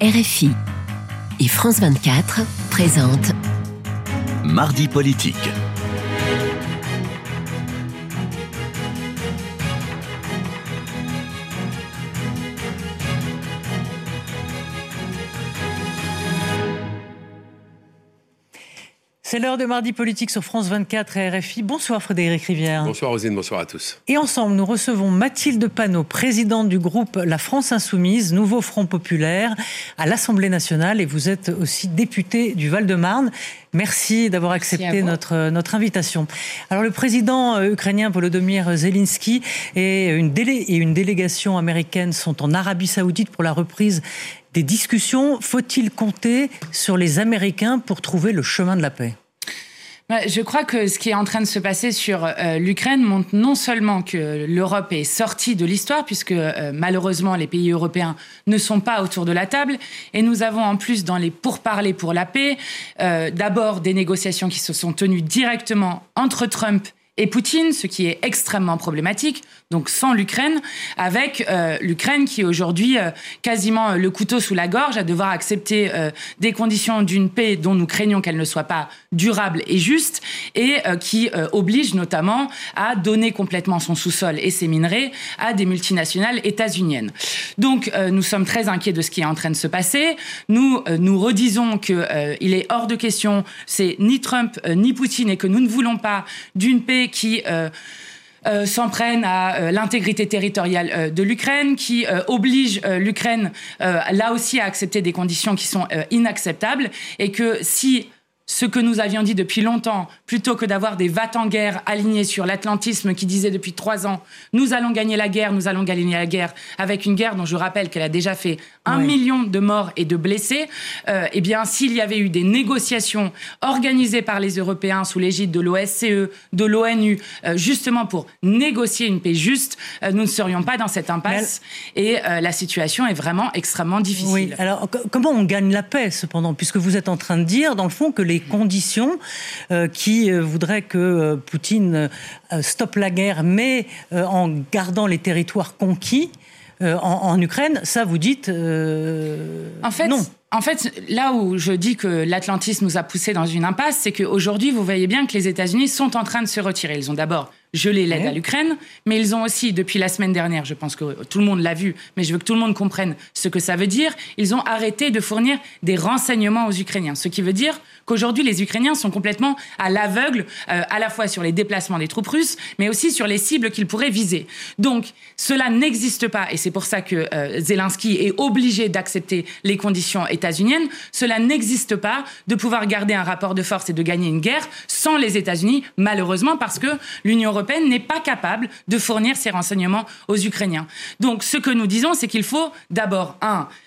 RFI et France 24 présentent Mardi politique. C'est l'heure de Mardi politique sur France 24 et RFI. Bonsoir Frédéric Rivière. Bonsoir Rosine, bonsoir à tous. Et ensemble, nous recevons Mathilde Panot, présidente du groupe La France Insoumise, Nouveau Front Populaire, à l'Assemblée nationale. Et vous êtes aussi députée du Val-de-Marne. Merci d'avoir accepté notre invitation. Alors le président ukrainien Volodymyr Zelensky et une délégation américaine sont en Arabie Saoudite pour la reprise des discussions. Faut-il compter sur les Américains pour trouver le chemin de la paix ? Je crois que ce qui est en train de se passer sur l'Ukraine montre non seulement que l'Europe est sortie de l'histoire, puisque malheureusement les pays européens ne sont pas autour de la table, et nous avons en plus dans les pourparlers pour la paix, d'abord des négociations qui se sont tenues directement entre Trump et Poutine, ce qui est extrêmement problématique, donc sans l'Ukraine, avec l'Ukraine qui est aujourd'hui quasiment le couteau sous la gorge, à devoir accepter des conditions d'une paix dont nous craignons qu'elle ne soit pas durable et juste, et qui oblige notamment à donner complètement son sous-sol et ses minerais à des multinationales états-uniennes. Donc nous sommes très inquiets de ce qui est en train de se passer. Nous redisons qu'il est hors de question, c'est ni Trump ni Poutine, et que nous ne voulons pas d'une paix qui s'en prennent à l'intégrité territoriale de l'Ukraine, qui oblige l'Ukraine là aussi à accepter des conditions qui sont inacceptables, et que si ce que nous avions dit depuis longtemps, plutôt que d'avoir des va-t-en-guerre alignés sur l'atlantisme qui disait depuis 3 ans « nous allons gagner la guerre, nous allons gagner la guerre », avec une guerre dont je rappelle qu'elle a déjà fait 1 million de morts et de blessés, eh bien, s'il y avait eu des négociations organisées par les Européens sous l'égide de l'OSCE, de l'ONU, justement pour négocier une paix juste, nous ne serions pas dans cette impasse. Et la situation est vraiment extrêmement difficile. Oui. Alors, comment on gagne la paix, cependant, puisque vous êtes en train de dire, dans le fond, que les conditions qui voudraient que Poutine stoppe la guerre, mais en gardant les territoires conquis en Ukraine, ça vous dites non. En fait, là où je dis que l'atlantisme nous a poussés dans une impasse, c'est qu'aujourd'hui, vous voyez bien que les États-Unis sont en train de se retirer. Ils ont d'abord gelé l'aide à l'Ukraine, mais ils ont aussi, depuis la semaine dernière, je pense que tout le monde l'a vu, mais je veux que tout le monde comprenne ce que ça veut dire, ils ont arrêté de fournir des renseignements aux Ukrainiens. Ce qui veut dire qu'aujourd'hui, les Ukrainiens sont complètement à l'aveugle, à la fois sur les déplacements des troupes russes, mais aussi sur les cibles qu'ils pourraient viser. Donc, cela n'existe pas, et c'est pour ça que Zelensky est obligé d'accepter les conditions états-uniennes. Cela n'existe pas de pouvoir garder un rapport de force et de gagner une guerre sans les États-Unis, malheureusement, parce que l'Union européenne n'est pas capable de fournir ces renseignements aux Ukrainiens. Donc, ce que nous disons, c'est qu'il faut d'abord,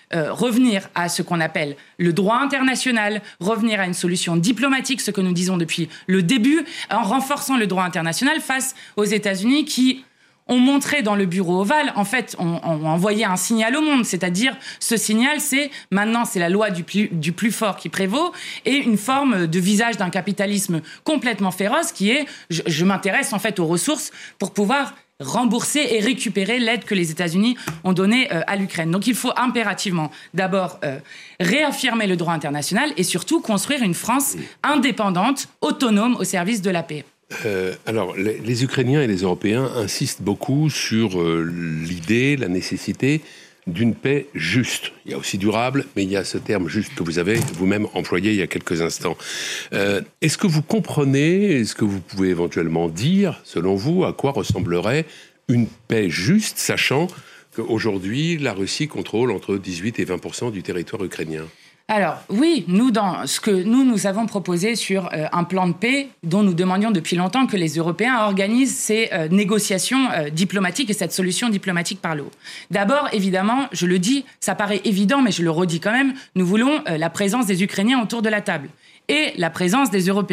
revenir à ce qu'on appelle le droit international, revenir à une solution diplomatique, ce que nous disons depuis le début, en renforçant le droit international face aux États-Unis qui ont montré dans le bureau ovale, en fait, on envoyait un signal au monde, c'est-à-dire ce signal, c'est maintenant c'est la loi du plus fort qui prévaut, et une forme de visage d'un capitalisme complètement féroce qui est, je m'intéresse en fait aux ressources pour pouvoir rembourser et récupérer l'aide que les États-Unis ont donnée à l'Ukraine. Donc il faut impérativement d'abord réaffirmer le droit international et surtout construire une France indépendante, autonome au service de la paix. Alors, les Ukrainiens et les Européens insistent beaucoup sur l'idée, la nécessité d'une paix juste. Il y a aussi durable, mais il y a ce terme juste que vous avez vous-même employé il y a quelques instants. Est-ce que vous comprenez, est-ce que vous pouvez éventuellement dire, selon vous, à quoi ressemblerait une paix juste, sachant qu'aujourd'hui, la Russie contrôle entre 18 et 20% du territoire ukrainien ? Alors oui, dans ce que nous avons proposé sur un plan de paix dont nous demandions depuis longtemps que les Européens organisent ces négociations diplomatiques et cette solution diplomatique par le haut. D'abord, évidemment, je le dis, ça paraît évident, mais je le redis quand même, nous voulons la présence des Ukrainiens autour de la table et la présence des Européens.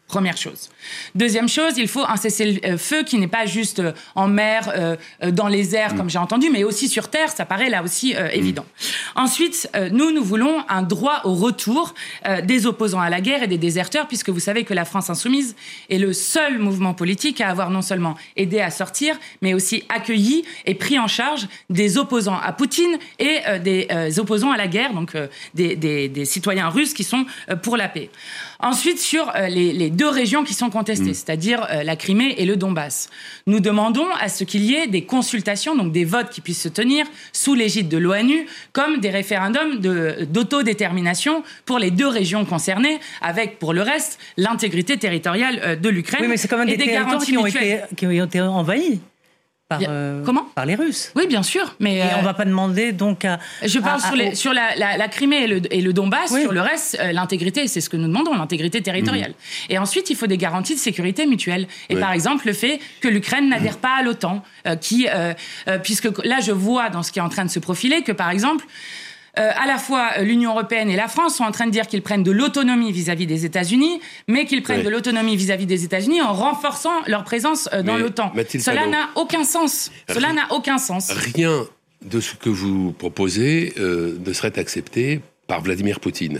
Première chose. Deuxième chose, il faut un cessez-le-feu qui n'est pas juste en mer, dans les airs, comme j'ai entendu, mais aussi sur terre. Ça paraît là aussi évident. Ensuite, nous voulons un droit au retour des opposants à la guerre et des déserteurs, puisque vous savez que la France insoumise est le seul mouvement politique à avoir non seulement aidé à sortir, mais aussi accueilli et pris en charge des opposants à Poutine et des opposants à la guerre, donc des citoyens russes qui sont pour la paix. Ensuite, sur les deux régions qui sont contestées, c'est-à-dire la Crimée et le Donbass. Nous demandons à ce qu'il y ait des consultations, donc des votes qui puissent se tenir sous l'égide de l'ONU, comme des référendums d'autodétermination pour les deux régions concernées, avec, pour le reste, l'intégrité territoriale de l'Ukraine. Oui, mais c'est quand même des territoires qui ont été envahis. Par les Russes. Oui, bien sûr. Mais on ne va pas demander donc à... Je parle sur la Crimée et le Donbass. Oui. Sur le reste, l'intégrité, c'est ce que nous demandons, l'intégrité territoriale. Et ensuite, il faut des garanties de sécurité mutuelle. Et par exemple, le fait que l'Ukraine n'adhère pas à l'OTAN, puisque là, je vois dans ce qui est en train de se profiler que, par exemple... à la fois l'Union européenne et la France sont en train de dire qu'ils prennent de l'autonomie vis-à-vis des États-Unis, mais qu'ils prennent de l'autonomie vis-à-vis des États-Unis en renforçant leur présence dans l'OTAN. Cela n'a aucun sens. Cela n'a aucun sens. Rien de ce que vous proposez ne serait accepté par Vladimir Poutine.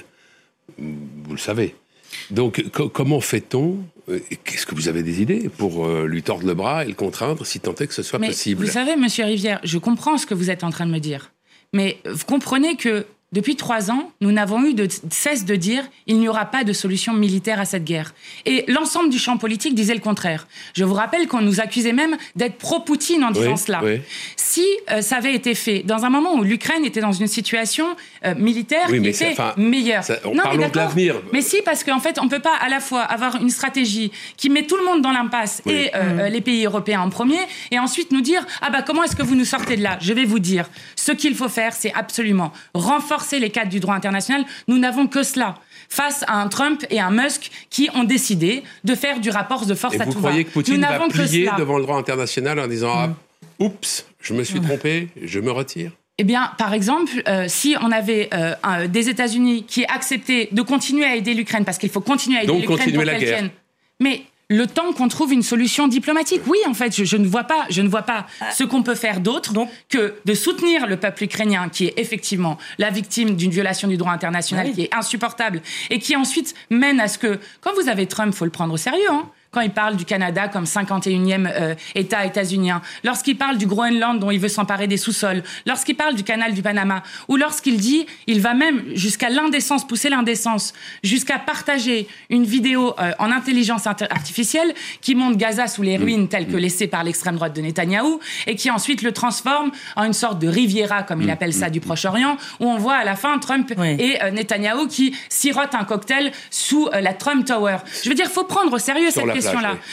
Vous le savez. Donc, comment fait-on ? Qu'est-ce que vous avez des idées pour lui tordre le bras et le contraindre, si tant est que ce soit possible ? Vous savez, Monsieur Rivière, je comprends ce que vous êtes en train de me dire. Mais vous comprenez que depuis 3 ans, nous n'avons eu de cesse de dire il n'y aura pas de solution militaire à cette guerre. Et l'ensemble du champ politique disait le contraire. Je vous rappelle qu'on nous accusait même d'être pro-Poutine en disant cela. Oui. Si ça avait été fait dans un moment où l'Ukraine était dans une situation militaire qui était meilleure. Parlons de l'avenir. Mais si, parce qu'en fait, on ne peut pas à la fois avoir une stratégie qui met tout le monde dans l'impasse et les pays européens en premier, et ensuite nous dire comment est-ce que vous nous sortez de là ? Je vais vous dire, ce qu'il faut faire, c'est absolument renforcer les cadres du droit international. Nous n'avons que cela face à un Trump et un Musk qui ont décidé de faire du rapport de force à tout va. Vous croyez que Poutine va plier devant le droit international en disant oups, je me suis trompé, je me retire ? Eh bien, par exemple, si on avait des États-Unis qui acceptaient de continuer à aider l'Ukraine, parce qu'il faut continuer à aider l'Ukraine pour qu'elle tienne. Mais le temps qu'on trouve une solution diplomatique. Oui, en fait, je ne vois pas ce qu'on peut faire d'autre que de soutenir le peuple ukrainien, qui est effectivement la victime d'une violation du droit international qui est insupportable et qui ensuite mène à ce que, quand vous avez Trump, faut le prendre au sérieux, quand il parle du Canada comme 51e État états-unien, lorsqu'il parle du Groenland dont il veut s'emparer des sous-sols, lorsqu'il parle du canal du Panama, ou lorsqu'il dit, il va même jusqu'à l'indécence, pousser l'indécence, jusqu'à partager une vidéo en intelligence artificielle qui montre Gaza sous les ruines telles que laissées par l'extrême droite de Netanyahou, et qui ensuite le transforme en une sorte de Riviera, comme il appelle ça, du Proche-Orient, où on voit à la fin Trump et Netanyahou qui sirotent un cocktail sous la Trump Tower. Je veux dire, il faut prendre au sérieux cette question.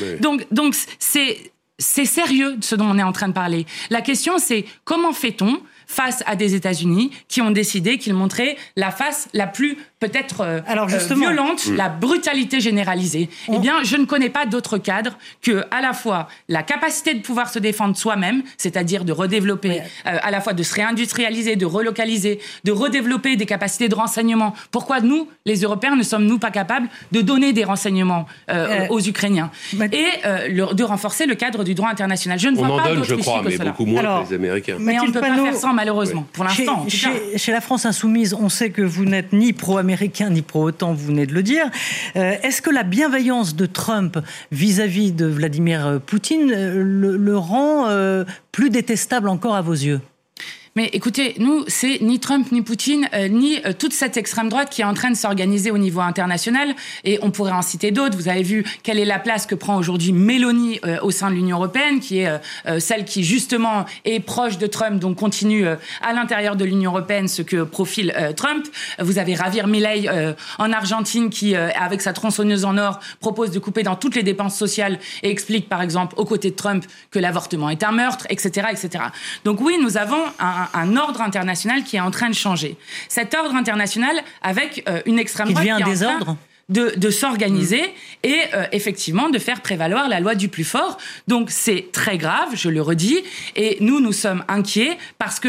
Donc c'est sérieux ce dont on est en train de parler. La question, c'est comment fait-on face à des États-Unis qui ont décidé qu'ils montraient la face la plus peut-être violente, la brutalité généralisée. Eh bien, je ne connais pas d'autre cadre que à la fois la capacité de pouvoir se défendre soi-même, c'est-à-dire de redévelopper, à la fois de se réindustrialiser, de relocaliser, de redévelopper des capacités de renseignement. Pourquoi nous, les Européens, ne sommes-nous pas capables de donner des renseignements aux Ukrainiens et de renforcer le cadre du droit international. Je ne vois pas d'autre issue que cela. On en donne, je crois, mais beaucoup moins que les Américains. Mais on ne peut pas faire ça, malheureusement, pour l'instant. Chez la France insoumise, on sait que vous n'êtes ni pro-américain ni pro-OTAN, vous venez de le dire. Est-ce que la bienveillance de Trump vis-à-vis de Vladimir Poutine le rend plus détestable encore à vos yeux ? Mais écoutez, nous, c'est ni Trump, ni Poutine, ni toute cette extrême droite qui est en train de s'organiser au niveau international. Et on pourrait en citer d'autres. Vous avez vu quelle est la place que prend aujourd'hui Mélanie au sein de l'Union européenne, qui est celle qui, justement, est proche de Trump, donc continue à l'intérieur de l'Union européenne ce que profile Trump. Vous avez Javier Milei en Argentine qui, avec sa tronçonneuse en or, propose de couper dans toutes les dépenses sociales et explique, par exemple, aux côtés de Trump, que l'avortement est un meurtre, etc., etc. Donc oui, nous avons un ordre international qui est en train de changer. Cet ordre international avec une extrême droite qui est en train de s'organiser et effectivement de faire prévaloir la loi du plus fort. Donc c'est très grave, je le redis, et nous sommes inquiets parce que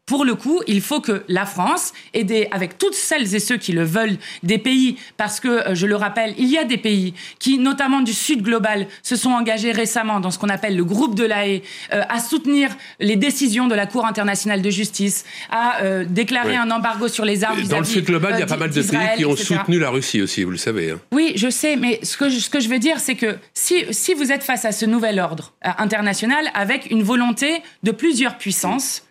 pour le coup, il faut que la France, avec toutes celles et ceux qui le veulent, des pays, parce que, je le rappelle, il y a des pays qui, notamment du Sud global, se sont engagés récemment dans ce qu'on appelle le groupe de La Haye, à soutenir les décisions de la Cour internationale de justice, à déclarer un embargo sur les armes vis-à-vis dans le Sud global, il y a pas mal de pays qui ont soutenu la Russie aussi, vous le savez. Oui, je sais, mais ce que je veux dire, c'est que si vous êtes face à ce nouvel ordre international avec une volonté de plusieurs puissances,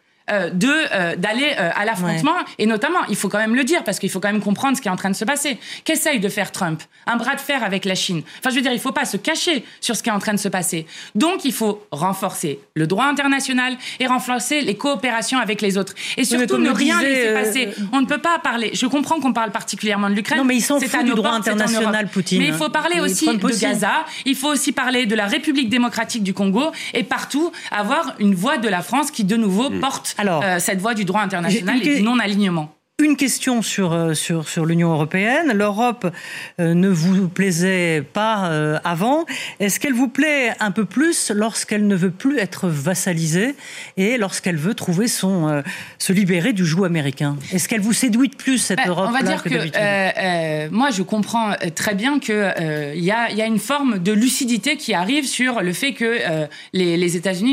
d'aller à l'affrontement, et notamment, il faut quand même le dire, parce qu'il faut quand même comprendre ce qui est en train de se passer. Qu'essaye de faire Trump ? Un bras de fer avec la Chine. Enfin, je veux dire, il ne faut pas se cacher sur ce qui est en train de se passer. Donc, il faut renforcer le droit international et renforcer les coopérations avec les autres. Et surtout, ne rien laisser passer. On ne peut pas parler... Je comprends qu'on parle particulièrement de l'Ukraine. Non, mais il s'en fout du droit international, Poutine. Mais il faut parler aussi de Gaza, il faut aussi parler de la République démocratique du Congo, et partout avoir une voix de la France qui, de nouveau, porte cette voie du droit international et du non-alignement. Une question sur l'Union européenne. L'Europe ne vous plaisait pas avant. Est-ce qu'elle vous plaît un peu plus lorsqu'elle ne veut plus être vassalisée et lorsqu'elle veut trouver se libérer du joug américain ? Est-ce qu'elle vous séduit de plus, cette Europe-là, on va dire que moi, je comprends très bien qu'il y a une forme de lucidité qui arrive sur le fait que les États-Unis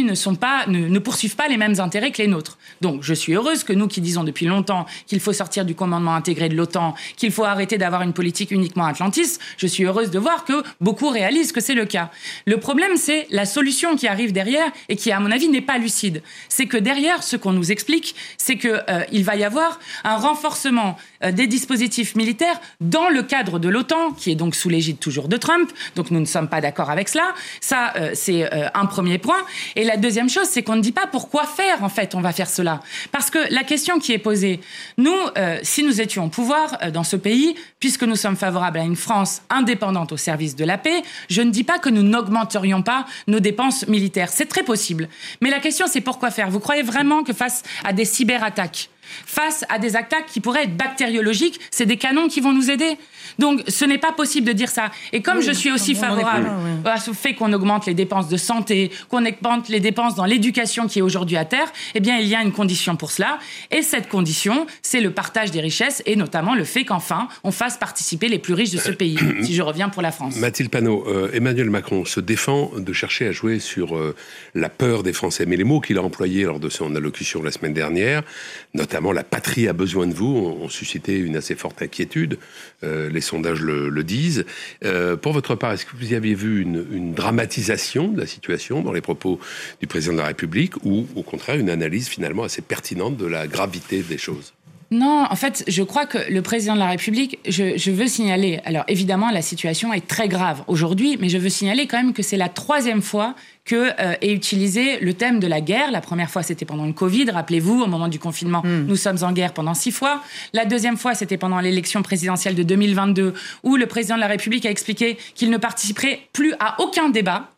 ne poursuivent pas les mêmes intérêts que les nôtres. Donc, je suis heureuse que nous, qui disons depuis longtemps qu'il faut sortir du commandement intégré de l'OTAN, qu'il faut arrêter d'avoir une politique uniquement atlantiste, je suis heureuse de voir que beaucoup réalisent que c'est le cas. Le problème, c'est la solution qui arrive derrière et qui, à mon avis, n'est pas lucide. C'est que derrière, ce qu'on nous explique, c'est qu'il va y avoir un renforcement des dispositifs militaires dans le cadre de l'OTAN, qui est donc sous l'égide toujours de Trump. Donc nous ne sommes pas d'accord avec cela. Ça, c'est un premier point. Et la deuxième chose, c'est qu'on ne dit pas pourquoi faire, en fait, on va faire cela. Parce que la question qui est posée, nous, si nous étions au pouvoir dans ce pays, puisque nous sommes favorables à une France indépendante au service de la paix, je ne dis pas que nous n'augmenterions pas nos dépenses militaires. C'est très possible. Mais la question, c'est pourquoi faire ? Vous croyez vraiment que face à des cyberattaques, face à des attaques qui pourraient être bactériologiques, c'est des canons qui vont nous aider. Donc, ce n'est pas possible de dire ça. Et comme je suis aussi favorable au fait qu'on augmente les dépenses de santé, qu'on augmente les dépenses dans l'éducation qui est aujourd'hui à terre, eh bien, il y a une condition pour cela. Et cette condition, c'est le partage des richesses et notamment le fait qu'enfin, on fasse participer les plus riches de ce pays, si je reviens pour la France. Mathilde Panot, Emmanuel Macron se défend de chercher à jouer sur la peur des Français. Mais les mots qu'il a employés lors de son allocution la semaine dernière, notamment la patrie a besoin de vous, ont suscité une assez forte inquiétude. Les sondages le disent. Pour votre part, est-ce que vous y aviez vu une dramatisation de la situation dans les propos du président de la République ou au contraire une analyse finalement assez pertinente de la gravité des choses ? Non, en fait, je crois que le président de la République, je veux signaler, alors évidemment la situation est très grave aujourd'hui, mais je veux signaler quand même que c'est la 3e fois est utilisé le thème de la guerre. La première fois, c'était pendant le Covid, rappelez-vous, au moment du confinement, nous sommes en guerre pendant 6 fois. La deuxième fois, c'était pendant l'élection présidentielle de 2022, où le président de la République a expliqué qu'il ne participerait plus à aucun débat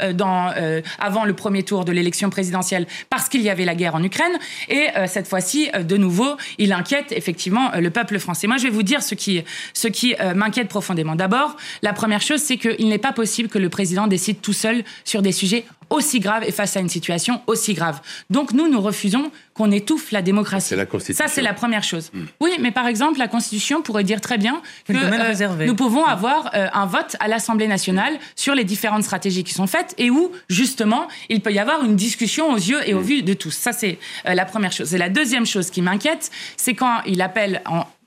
avant le premier tour de l'élection présidentielle parce qu'il y avait la guerre en Ukraine. Et cette fois-ci, de nouveau, il inquiète effectivement le peuple français. Moi, je vais vous dire ce qui m'inquiète profondément. D'abord, la première chose, c'est qu'il n'est pas possible que le président décide tout seul sur des sujets aussi grave et face à une situation aussi grave. Donc nous refusons qu'on étouffe la démocratie. C'est la Constitution. Ça, c'est la première chose. Oui, mais par exemple, la Constitution pourrait dire très bien que nous pouvons avoir un vote à l'Assemblée nationale sur les différentes stratégies qui sont faites et où, justement, il peut y avoir une discussion aux yeux et aux vues de tous. Ça, c'est la première chose. Et la deuxième chose qui m'inquiète, c'est quand il appelle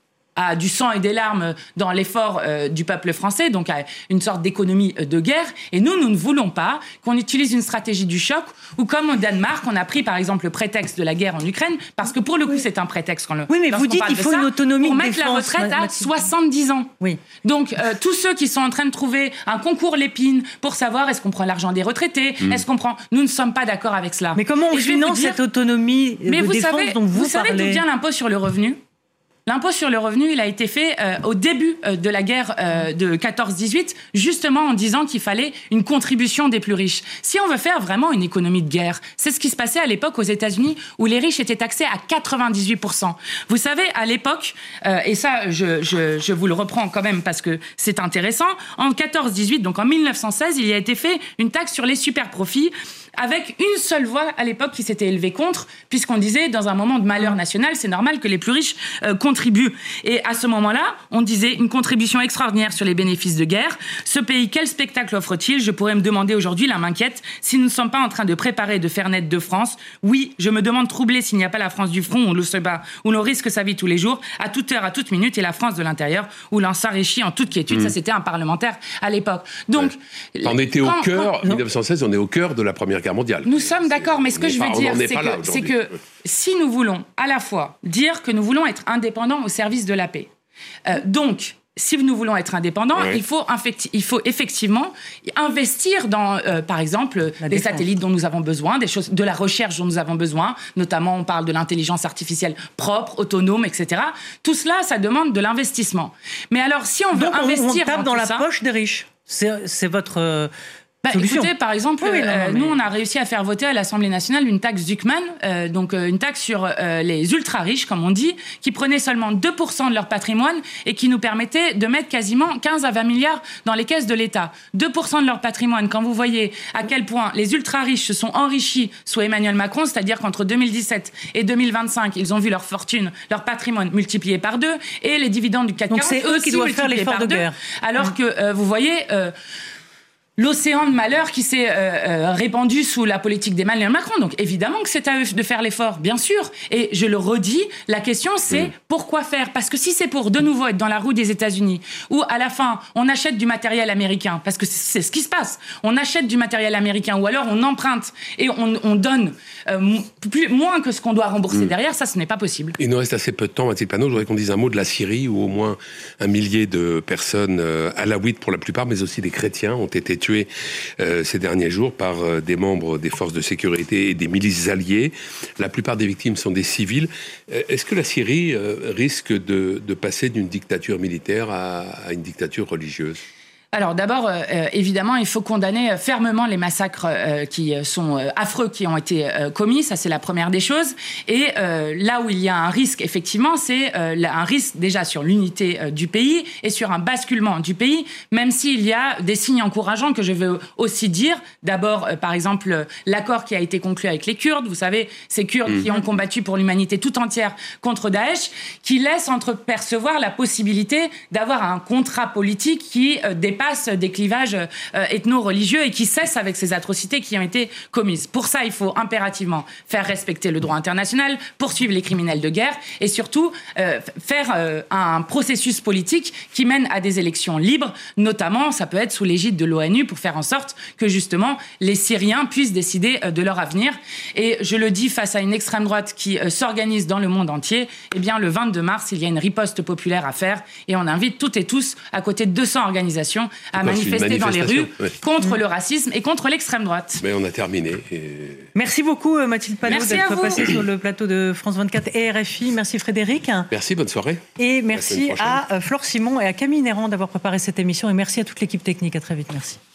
à du sang et des larmes dans l'effort du peuple français, donc à une sorte d'économie de guerre. Et nous ne voulons pas qu'on utilise une stratégie du choc ou comme au Danemark, on a pris par exemple le prétexte de la guerre en Ukraine, parce que pour le coup c'est un prétexte. Oui, mais vous dites qu'il faut une autonomie pour de mettre défense, la retraite à 70 ans. Oui. Donc tous ceux qui sont en train de trouver un concours Lépine pour savoir est-ce qu'on prend l'argent des retraités, est-ce qu'on prend... Nous ne sommes pas d'accord avec cela. Mais comment on finance cette autonomie de défense dont vous parlez ? Vous savez d'où vient l'impôt sur le revenu ? L'impôt sur le revenu, il a été fait au début de la guerre de 14-18, justement en disant qu'il fallait une contribution des plus riches. Si on veut faire vraiment une économie de guerre, c'est ce qui se passait à l'époque aux États-Unis, où les riches étaient taxés à 98%. Vous savez, à l'époque, et ça, je vous le reprends quand même parce que c'est intéressant, en 14-18, donc en 1916, il y a été fait une taxe sur les super profits avec une seule voix à l'époque qui s'était élevée contre, puisqu'on disait, dans un moment de malheur national, c'est normal que les plus riches contribuent. Et à ce moment-là, on disait une contribution extraordinaire sur les bénéfices de guerre. Ce pays, quel spectacle offre-t-il ? Je pourrais me demander aujourd'hui, là m'inquiète, si nous ne sommes pas en train de préparer de faire naître deux France. Oui, je me demande troublé s'il n'y a pas la France du front, où l'on se bat, où l'on risque sa vie tous les jours, à toute heure, à toute minute, et la France de l'intérieur, où l'on s'enrichit en toute quiétude. Ça, c'était un parlementaire à l'époque. Donc, on était au cœur, 1916, on est au cœur de la Première Guerre mondiale. Nous sommes d'accord, mais ce que je veux dire, c'est que si nous voulons à la fois dire que nous voulons être indépendants au service de la paix, donc, si nous voulons être indépendants, il faut effectivement investir dans, par exemple, des satellites dont nous avons besoin, des choses, de la recherche dont nous avons besoin. Notamment, on parle de l'intelligence artificielle propre, autonome, etc. Tout cela, ça demande de l'investissement. Mais alors, si on veut investir on tape dans la poche des riches. C'est votre... écoutez, par exemple, nous, on a réussi à faire voter à l'Assemblée nationale une taxe Zuckman, donc une taxe sur les ultra-riches, comme on dit, qui prenait seulement 2% de leur patrimoine et qui nous permettait de mettre quasiment 15 à 20 milliards dans les caisses de l'État. 2% de leur patrimoine, quand vous voyez à quel point les ultra-riches se sont enrichis sous Emmanuel Macron, c'est-à-dire qu'entre 2017 et 2025, ils ont vu leur fortune, leur patrimoine multiplié par 2, et les dividendes du CAC 40 donc c'est eux qui doivent faire l'effort de guerre. Alors que, vous voyez... l'océan de malheur qui s'est répandu sous la politique d'Emmanuel Macron. Donc évidemment que c'est à eux de faire l'effort, bien sûr. Et je le redis, la question c'est pourquoi faire ? Parce que si c'est pour de nouveau être dans la roue des États-Unis, où à la fin on achète du matériel américain, parce que c'est ce qui se passe, on achète du matériel américain, ou alors on emprunte et on donne moins que ce qu'on doit rembourser derrière, ça ce n'est pas possible. Il nous reste assez peu de temps, Mathilde Panot. Je voudrais qu'on dise un mot de la Syrie, où au moins 1 millier de personnes alaouites pour la plupart, mais aussi des chrétiens, ont été tués ces derniers jours par des membres des forces de sécurité et des milices alliées. La plupart des victimes sont des civils. Est-ce que la Syrie risque de passer d'une dictature militaire à une dictature religieuse ? Alors d'abord, évidemment, il faut condamner fermement les massacres qui sont affreux, qui ont été commis. Ça, c'est la première des choses. Et là où il y a un risque, effectivement, c'est un risque déjà sur l'unité du pays et sur un basculement du pays, même s'il y a des signes encourageants que je veux aussi dire. D'abord, par exemple, l'accord qui a été conclu avec les Kurdes. Vous savez, ces Kurdes qui ont combattu pour l'humanité tout entière contre Daesh, qui laisse entrepercevoir la possibilité d'avoir un contrat politique qui dépasse des clivages ethno-religieux et qui cesse avec ces atrocités qui ont été commises. Pour ça, il faut impérativement faire respecter le droit international, poursuivre les criminels de guerre et surtout faire un processus politique qui mène à des élections libres, notamment, ça peut être sous l'égide de l'ONU, pour faire en sorte que justement les Syriens puissent décider de leur avenir. Et je le dis, face à une extrême droite qui s'organise dans le monde entier, eh bien le 22 mars, il y a une riposte populaire à faire et on invite toutes et tous, à côté de 200 organisations, à manifester dans les rues contre le racisme et contre l'extrême droite. Mais on a terminé. Merci beaucoup Mathilde Panot d'être passée sur le plateau de France 24 et RFI. Merci Frédéric. Merci, bonne soirée. Et merci à Flore Simon et à Camille Néran d'avoir préparé cette émission. Et merci à toute l'équipe technique. À très vite. Merci.